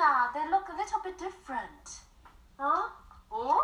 Anna, they look a little bit different. Huh? Oh?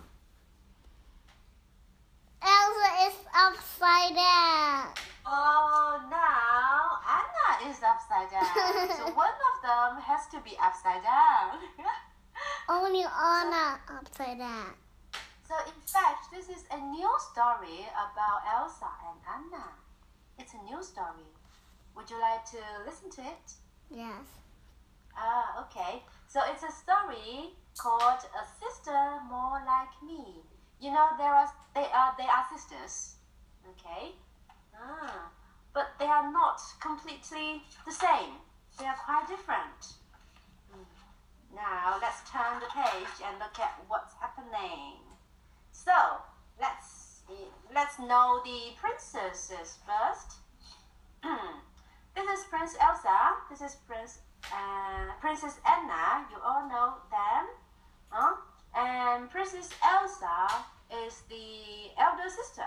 Elsa is upside down. Oh, now Anna is upside down. So one of them has to be upside down. Only Anna upside down. So in fact, this is a new story about Elsa and Anna. It's a new story. Would you like to listen to it? Yes. Okay. So it's a story called A Sister More Like Me. You know, they are sisters. Okay? But they are not completely the same. They are quite different. Now let's turn the page and look at what's happening. So let's know the princesses first. This is Prince Elsa. This is Princess Anna. You all know them. And Princess Elsa is the elder sister.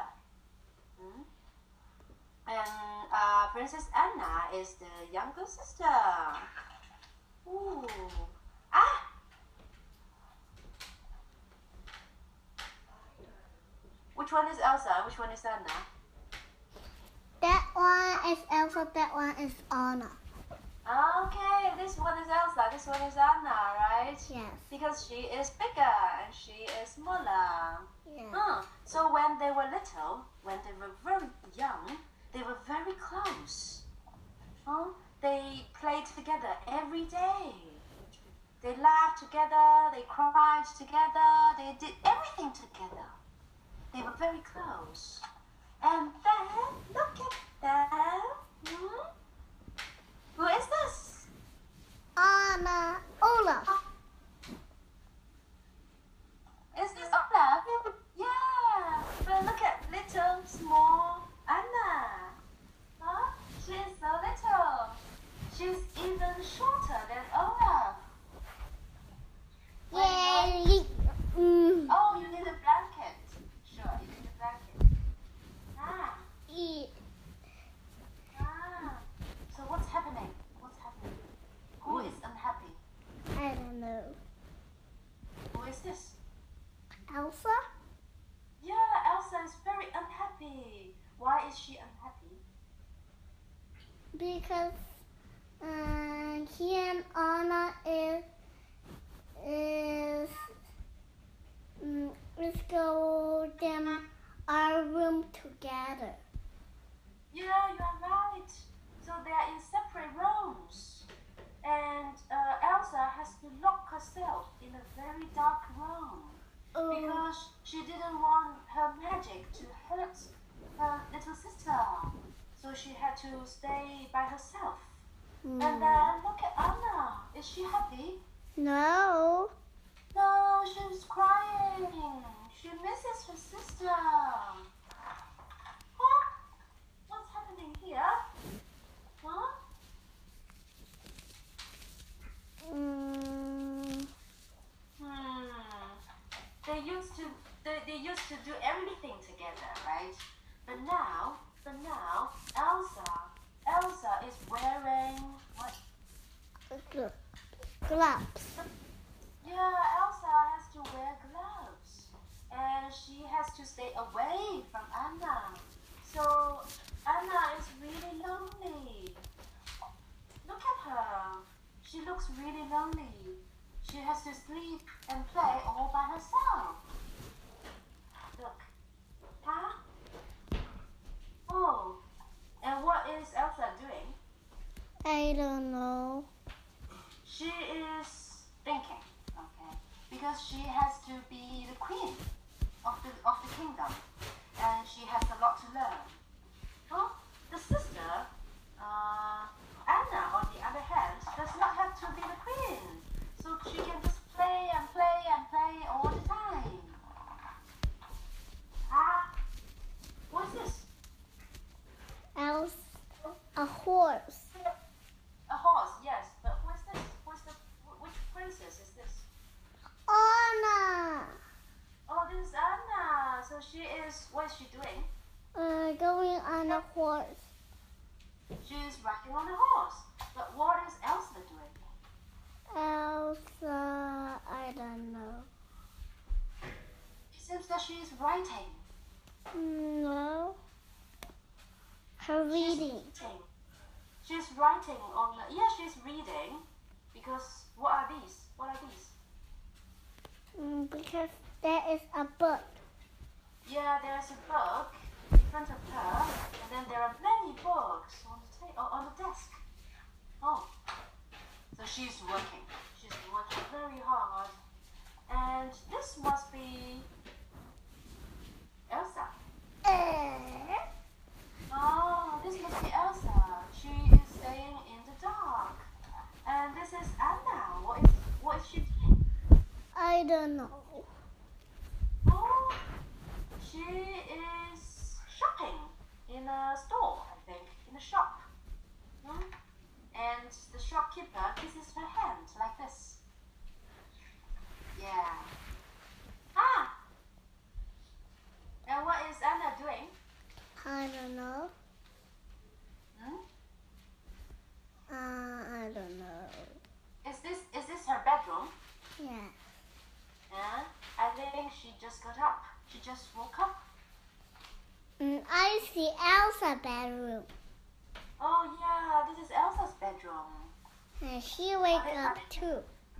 And Princess Anna is the younger sister. Ooh. Which one is Elsa? Which one is Anna? That one is Elsa, that one is Anna. Okay, this one is Elsa, this one is Anna, right? Yes. Because she is bigger and she is smaller. Yes. So when they were little, when they were very young, they were very close. They played together every day. They laughed together, they cried together, they did everything together. They were very close. And then, look at them. Who is this? Anna, Olaf. Is this Olaf? Yeah. But look at little, small Anna. She's so little. She's even shorter than Olaf. Yeah. Oh, you need a blanket. Sure, you need a blanket. So what's happening? What's happening? Who is unhappy? I don't know. Who is this? Elsa? Yeah, Elsa is very unhappy. Why is she unhappy? Because he and Anna is go them our room together. Yeah, you are right. So they are in separate rooms. And Elsa has to lock herself in a very dark room because she didn't want her magic to hurt her little sister. So she had to stay by herself. And then look at Anna. Is she happy? No. No, she's crying. She misses her sister. What's happening here? They used to do everything together, right? But now Elsa is wearing what? Gloves. Yeah, Elsa has to wear gloves. And she has to stay away from Anna. So Anna is really lonely. Look at her. She looks really lonely. She has to sleep and play all by herself. Look. Oh. And what is Elsa doing? I don't know. She is thinking, okay? Because she has to be the queen of the kingdom. And she has a lot to learn. The sister, Anna, on the other hand, does not have to be the queen. So she can just play and play and play all the time. What's this? Elsa, a horse. A horse, yes. But who is this? Which princess is this? Anna. Oh, this is Anna. So what is she doing? Going on a horse. She's riding on a horse. But what is Elsa doing? Elsa writing. No. Her reading. She's writing on the, yeah, she's reading. Because what are these? What are these? Because there is a book. Yeah, there's a book in front of her, and then there are many books on the desk. Oh, so she's working. She's working very hard, and this must be Elsa. Oh, this must be Elsa. She is staying in the dark, and this is Anna. What is she doing? I don't know. Oh, she is shopping in a store, I think, in a shop. And the shopkeeper kisses her hand like this. Yeah. Ah! And what is Anna doing? I don't know. I don't know. Is this her bedroom? Yeah. I think she just got up. She just woke up. I see Elsa's bedroom. Oh yeah, this is Elsa's bedroom. And she wake up too.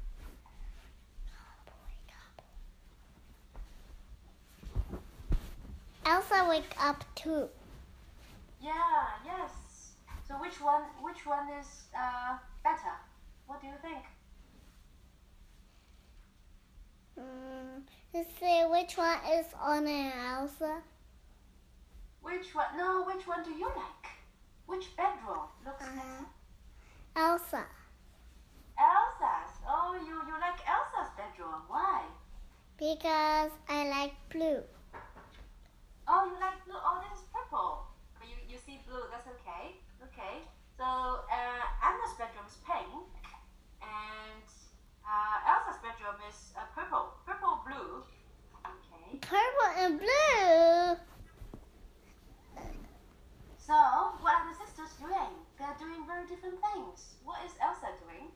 Elsa wake up too. Yeah, yes. So which one is better? What do you think? Let's see which one is Anna and Elsa. Which one do you like? Which bedroom looks better? Elsa. Elsa's. Oh, you like Elsa's bedroom. Why? Because I like blue. Oh, you like blue. Oh, this is purple. But you see blue. That's okay. Okay. So Anna's bedroom is pink, and Elsa's bedroom is purple. Purple, blue. Okay. Purple and blue. So, what are the sisters doing? They're doing very different things. What is Elsa doing?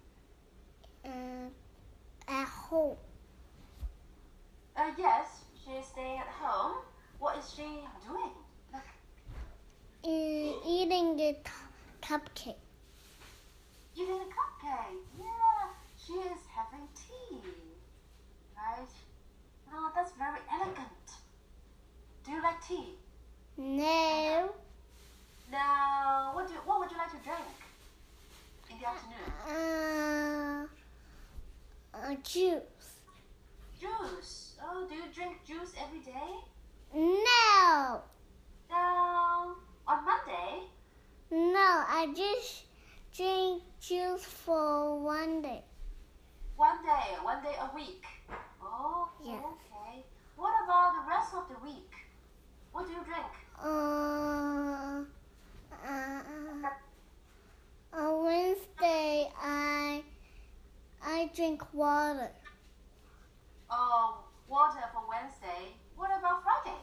At home. Yes, she's staying at home. What is she doing? Look. Eating the cupcake. Eating a cupcake. Yeah, she is having tea. Right? Oh, that's very elegant. Do you like tea? No. Now, what would you like to drink in the afternoon? Juice. Juice. Oh, do you drink juice every day? No. Now, on Monday? No, I just drink juice for one day. One day a week. Oh, yes. Okay. What about the rest of the week? What do you drink? On Wednesday, I drink water. Oh, water for Wednesday. What about Friday?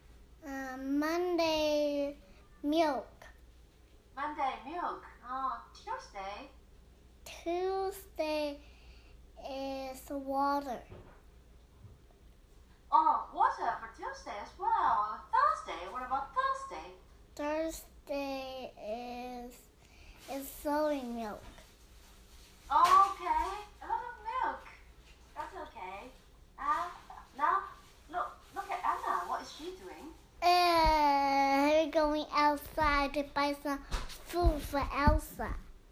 Monday, milk. Monday, milk. Oh, Tuesday? Tuesday is water. Oh, water for Tuesday as well. Thursday, what about Thursday? Thursday is soy milk. Okay, a lot of milk. That's okay. Now, look at Anna. What is she doing? We're going outside to buy some food for Elsa.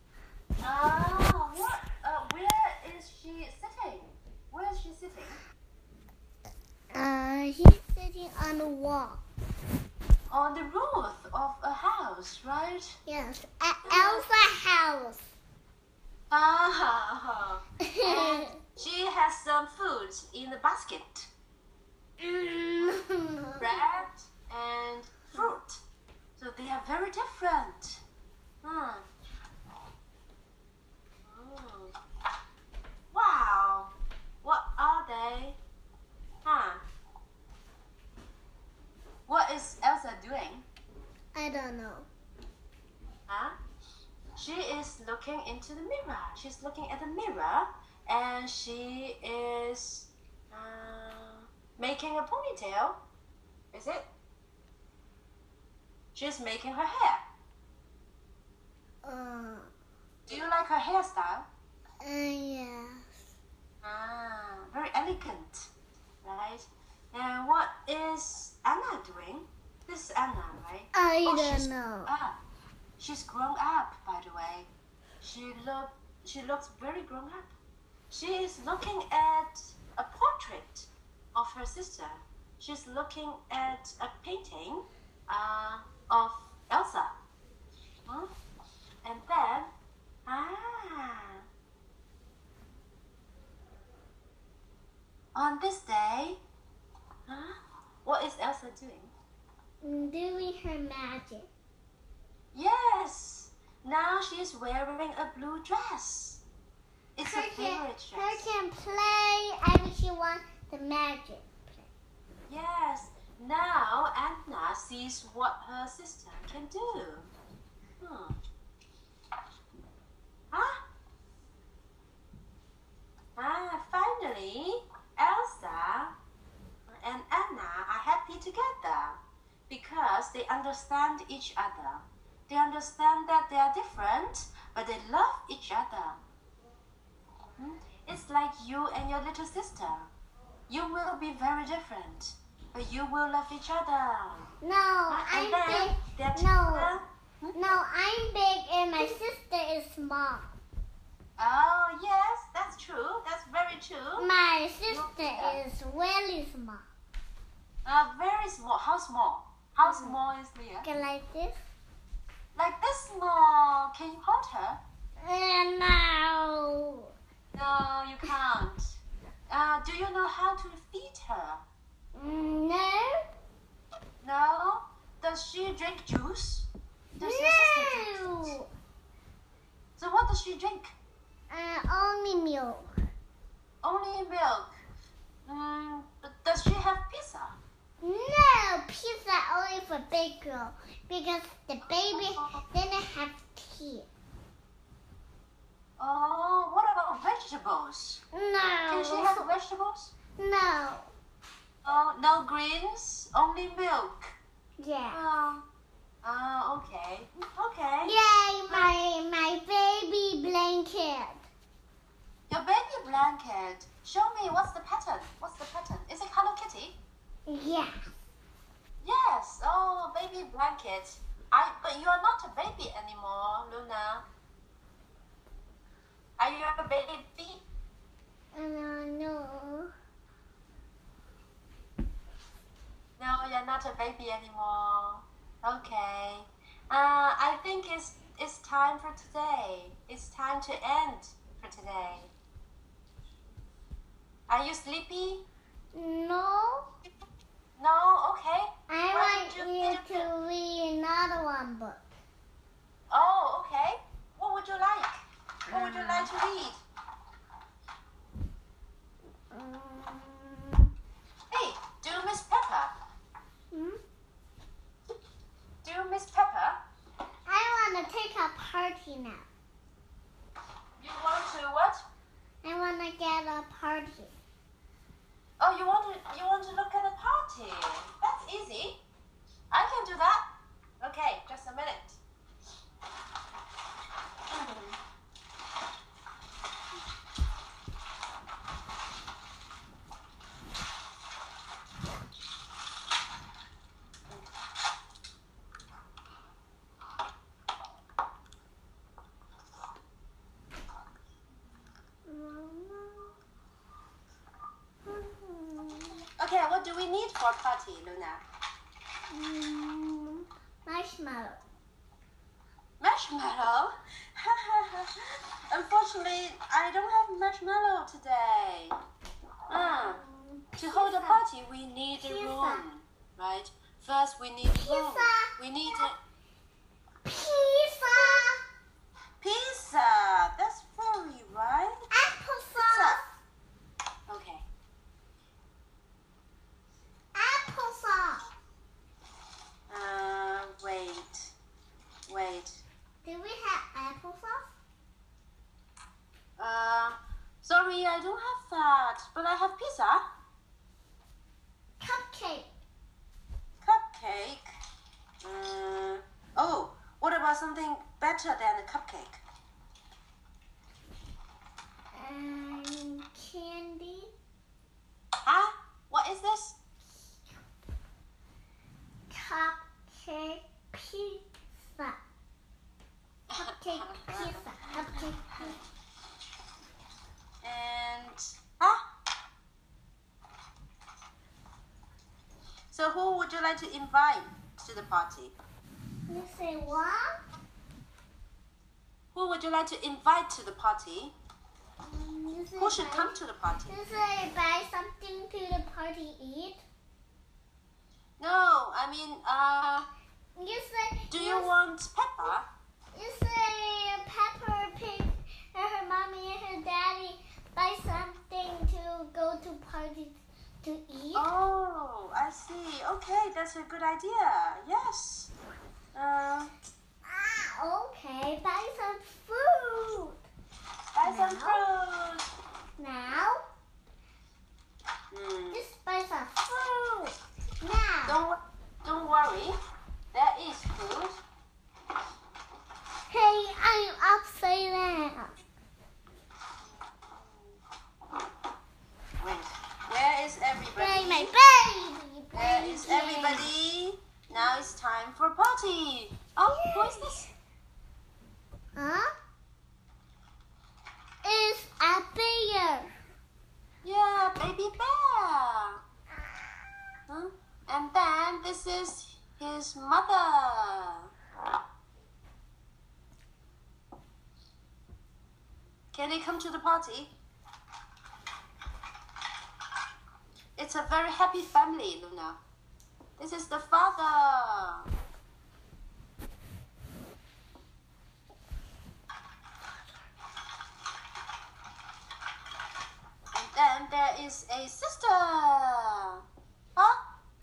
Where is she sitting? Where is she sitting? He's sitting on the wall. On the roof of a house, right? Yes, at Elsa's house. And she has some food in the basket. Bread and fruit. So they are very different. Wow. What are they? What is Elsa doing? I don't know. She is looking into the mirror. She's looking at the mirror and she is making a ponytail. Is it? She's making her hair. Do you like her hairstyle? Yes. Very elegant, right? And what is Anna doing? This is Anna, right? I don't know. She's grown up, by the way. She looks very grown up. She is looking at a portrait of her sister. She's looking at a painting of Elsa. And then, on this day, what is Elsa doing? Doing her magic. Yes! Now she is wearing a blue dress. It's her favorite dress. Her can play and she wants the magic. Yes. Now Anna sees what her sister can do. Finally, Elsa and Anna are happy together because they understand each other. They understand that they are different, but they love each other. It's like you and your little sister. You will be very different, but you will love each other. No, I'm big. No, I'm big and my sister is small. Oh, yes, that's true. That's very true. My sister is really small. Very small. How small? How small is Leah? Okay, like this? Like this small. Can you hold her? No. No, you can't. Do you know how to feed her? No. No? Does she drink juice? Does your sister drink juice? No. So what does she drink? Only milk. Only milk. But does she have pizza? No, pizza only for big girl because the baby didn't have teeth. Oh, what about vegetables? No. Can she have vegetables? No. Oh, no greens, only milk. Yeah. Okay. Okay. Yay, my baby blanket. Your baby blanket. Show me what's the pattern. What's the pattern? Is it Hello Kitty? Yeah. Yes. Oh, baby blanket. But you are not a baby anymore, Luna. Are you a baby? No. No, you're not a baby anymore. Okay. I think it's time for today. It's time to end for today. Are you sleepy? No. No? Okay. I What want did you to read another one book. Oh, okay. What would you like? What would you like to read? Hey, do you miss Peppa? Do you miss Peppa? I want to take a party now. You want to what? I want to get a party. Oh, you want to look at a party? That's easy. I can do that. Okay, just a minute. Okay, what do we need for a party, Luna? Marshmallow. Marshmallow? Unfortunately, I don't have marshmallow today. To hold a party, we need a room, right? First, we need a room. We need a Pizza. pizza. That's very right. Applesauce. Okay. Applesauce. Wait. Do we have applesauce? Sorry, I don't have that, but I have pizza. Cupcake. cupcake. Oh, what about something better than a cupcake? Candy. Huh? What is this? Cupcake pizza. Cupcake pizza. Cupcake pizza. And so who would you like to invite to the party? You say what? Who would you like to invite to the party? Who should come to the party? You say buy something to the party eat? No, I mean, You say. do you want Peppa? You say Peppa Pig and her mommy and her daddy buy something to go to parties to eat? Oh, I see. Okay, that's a good idea. Yes. Okay. Buy some food. Buy some No. fruit. Now, just buy some food. Now. Don't worry. There is food. Hey, I'm upside down. Wait. Where is everybody? Play my baby. Where is everybody? Now it's time for party. Oh, who is this? Huh? It's a bear. Yeah, baby bear. Huh? And then this is his mother. Can they come to the party? It's a very happy family, Luna. This is the father. And then there is a sister. Huh?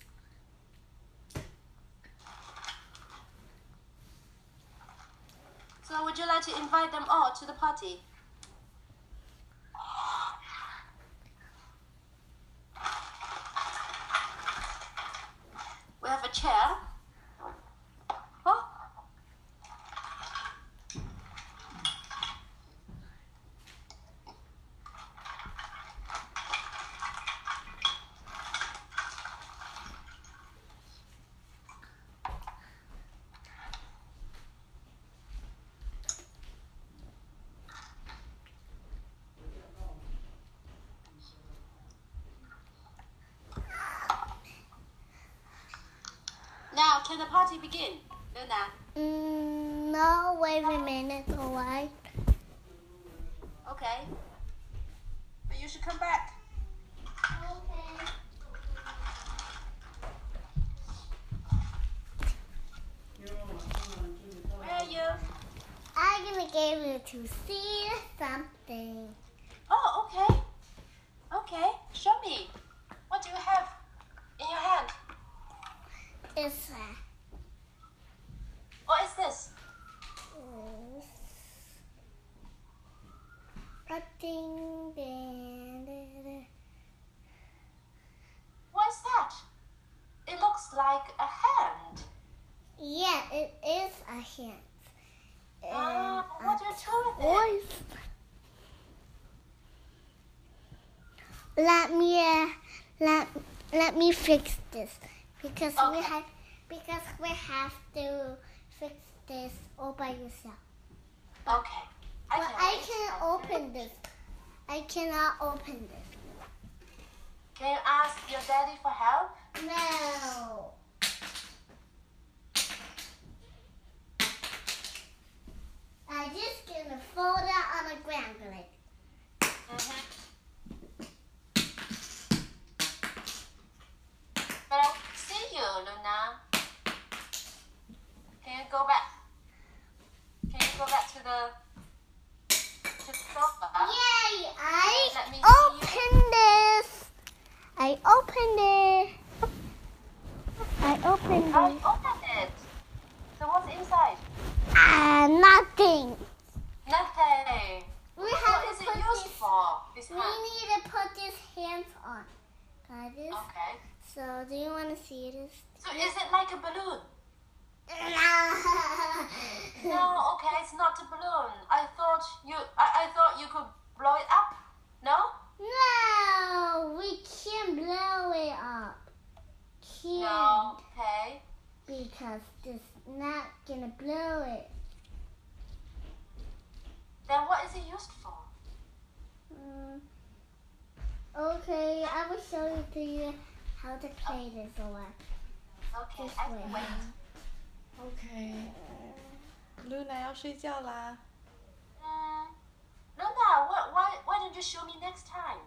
So would you like to invite them all to the party? We have a chair. Huh? Now, can the party begin, Luna? No, wait a minute, alright? Okay. But you should come back. Okay. Where are you? I'm gonna give you to see something. Oh, okay. Okay, show me. What do you have in your hand? It's What is this? nothing. What is that? It looks like a hand. Yeah, it is a hand. What do you do with it? Let me fix this because Okay. we have to fix this all by yourself. Okay. But I wait. can't open this. I cannot open this. Can you ask your daddy for help? No. I'm just gonna fold it on the ground like. But I see you, Luna. Can you go back? Can you go back to the sofa? Yay! Let me I see opened this. I opened it. I opened it. So what's inside? Nothing. Nothing. We have What is to it put used this. for? This We hand. need to put these hands on. like this. Okay. So, do you want to see this? So is it like a balloon? No. No, okay, it's not a balloon. I thought you could blow it up. No? No, we can't blow it up. Can't. No. Okay. Because it's not gonna blow it. Then what is it used for? Okay, I will show you to you how to play this one. Okay, This I way. can wait. OK。Luna 要睡觉啦。 Luna, why don't you show me next time?